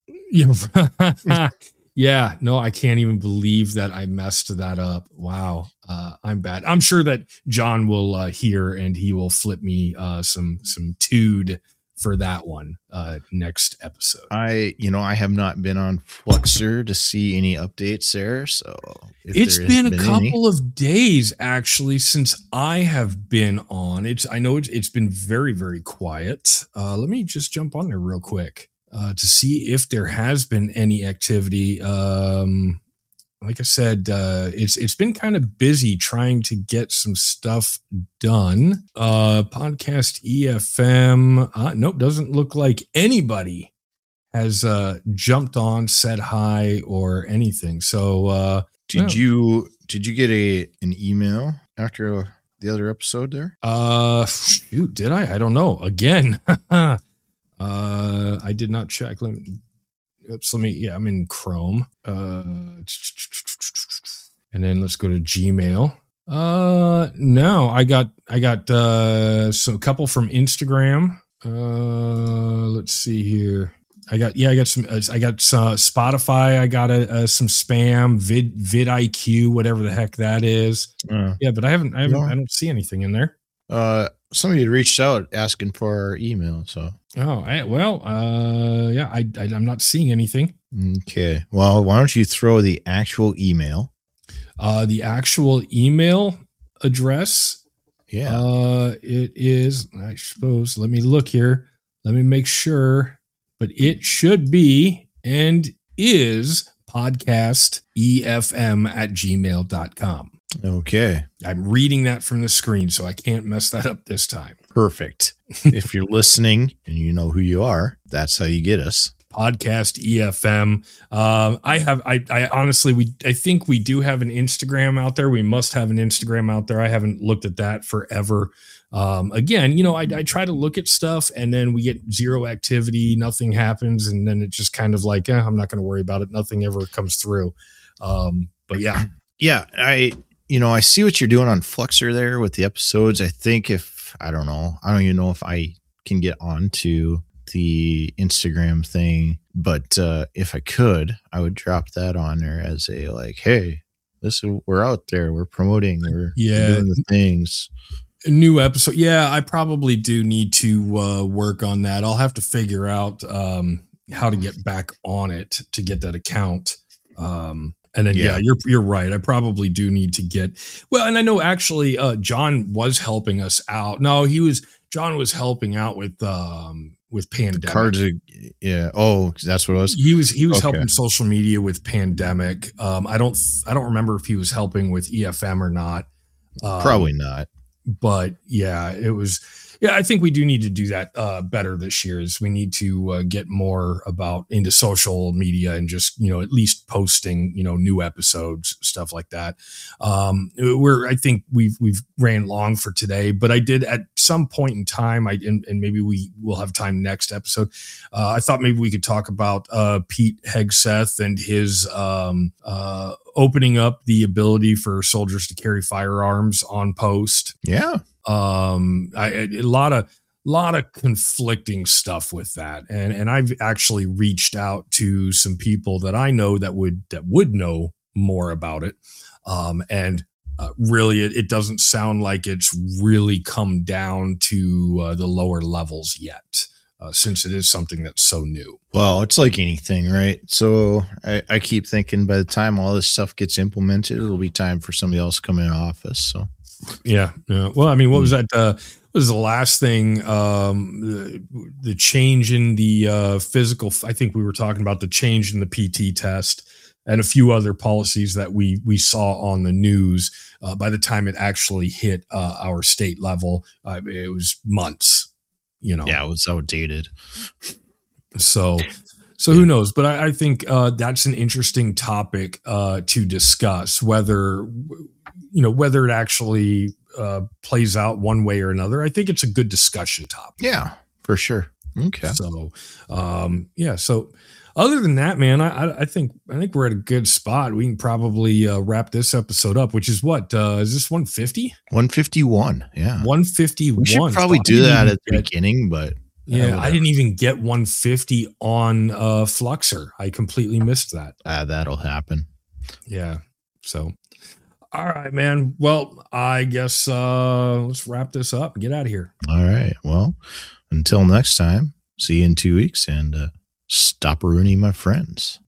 Yeah. Yeah, no, I can't even believe that I messed that up. Wow. Uh, I'm bad. I'm sure that John will uh, hear and he will flip me uh, some some tood for that one uh, next episode. I, you know, I have not been on Fluxer to see any updates there. So if It's there been has a been couple any, of days actually since I have been on. It's I know it's, it's been very, very quiet. Uh, let me just jump on there real quick uh, to see if there has been any activity. Um, like I said, uh, it's it's been kind of busy trying to get some stuff done. Uh, podcast E F M. Uh, nope, doesn't look like anybody has uh, jumped on, said hi, or anything. So, uh, did yeah. you did you get a an email after the other episode there? Uh, shoot, did I? I don't know. Again, uh, I did not check. Let me. Oops, let me, yeah, I'm in Chrome. Uh, and then let's go to Gmail. Uh, no, I got, I got, uh, so a couple from Instagram. Uh, let's see here. I got, yeah, I got some, uh, I got uh, Spotify. I got a, uh, some spam, vid, vidIQ, whatever the heck that is. Uh, Yeah, but I haven't, I haven't, no. I don't see anything in there. uh, somebody had reached out asking for our email. So Oh, I, well, uh, yeah, I, I, I'm not seeing anything. okay, well, why don't you throw the actual email? Uh, the actual email address Yeah. Uh, it is, I suppose, let me look here. Let me make sure, but it should be and is podcast E F M at gmail dot com. Okay. I'm reading that from the screen, so I can't mess that up this time. Perfect. If you're listening and you know who you are, that's how you get us. Podcast E F M. Um, I have, I, I honestly, we, I think we do have an Instagram out there. We must have an Instagram out there. I haven't looked at that forever. Um, again, you know, I, I try to look at stuff and then we get zero activity, nothing happens. And then it's just kind of like, eh, I'm not going to worry about it. Nothing ever comes through. Um, but yeah. Yeah. I, you know, I see what you're doing on Fluxer there with the episodes. I think if, I don't know, I don't even know if I can get onto the Instagram thing, but uh if I could, I would drop that on there as a like, hey, this is, we're out there, we're promoting, we're, yeah we're doing the things. A new episode. Yeah, I probably do need to uh work on that. I'll have to figure out um how to get back on it to get that account. Um and then yeah. yeah, you're you're right. I probably do need to get well, and I know actually uh John was helping us out. No, he was John was helping out with um with Pandemic. Cards are, yeah. Oh, that's what it was. He was he was Okay. helping social media with Pandemic. Um, I don't I don't remember if he was helping with E F M or not. Um, Probably not. But yeah, it was. Yeah, I think we do need to do that uh, better this year. Is we need to uh, get more about into social media and just, you know, at least posting, you know, new episodes, stuff like that. Um, we're I think we've we've ran long for today, but I did at some point in time, I and, and maybe we will have time next episode. Uh, I thought maybe we could talk about uh, Pete Hegseth and his um, uh, opening up the ability for soldiers to carry firearms on post. Yeah. Um, I, a lot of, lot of conflicting stuff with that. And, and I've actually reached out to some people that I know that would, that would know more about it. Um, and, uh, really, it, it doesn't sound like it's really come down to uh, the lower levels yet, uh, since it is something that's so new. Well, it's like anything, right? So I, I keep thinking by the time all this stuff gets implemented, it'll be time for somebody else to come in office. So Yeah. Yeah. Well, I mean, what was that? Uh, what was the last thing? Um, the, the change in the uh, physical. I think we were talking about the change in the P T test and a few other policies that we we saw on the news. Uh, by the time it actually hit uh, our state level, uh, it was months. You know. yeah, it was outdated. So. So who knows? But I, I think uh, that's an interesting topic uh, to discuss. Whether you know whether it actually uh, plays out one way or another. I think it's a good discussion topic. Yeah, for sure. Okay. So um, yeah. So other than that, man, I, I think I think we're at a good spot. We can probably uh, wrap this episode up. Which is what uh, is this one fifty? one fifty-one. Yeah. one fifty-one. We should probably So do that at the get, beginning, but yeah, I didn't even get one fifty on uh, Fluxer. I completely missed that. uh, that'll happen. Yeah. So, all right, man. Well, I guess uh, let's wrap this up and get out of here. All right. Well, until next time, see you in two weeks and uh, stop ruining my friends.